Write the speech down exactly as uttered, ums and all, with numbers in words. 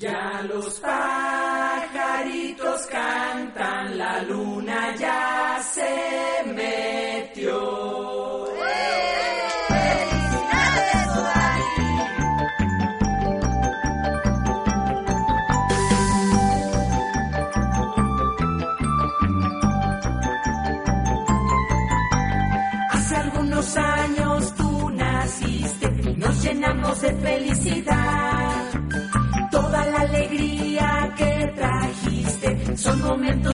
Ya los pajaritos cantan, la luna ya se metió. ¡Felicidades, Odari! Hace algunos años tú naciste y nos llenamos de felicidad. Toda la alegría que trajiste son momentos